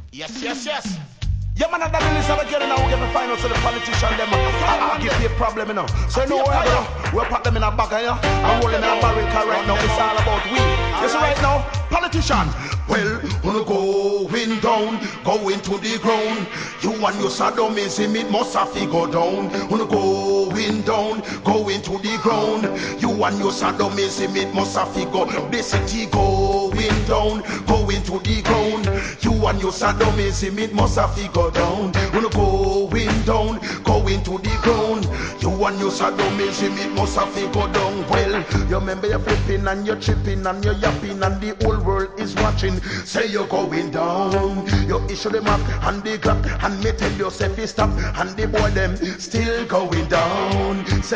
Yes, yes, yes. Yeah, man, that is again now. We're going to find out so the politician them I'll give you a problem, you know. So you know where I go. We'll put them in a bag, you know, and roll them in a barrel car right now. It's all about we. You see right now, politician. Well, wanna going down, going to the ground. You and your sadomism, it must have to go down. Wanna going down, going to the ground. You and your sadomism, it must have to go. The city going down, going to the ground. You and your sadomism, it must have to go down. Wanna going down, going to the ground. You and your sadomism, it must have to go down. Well, you remember you're flipping and you're tripping and you're yapping and the whole world is watching. Say you're going down. You issue the map and the clock and me tell yourself you stop and the boy them still going down. Say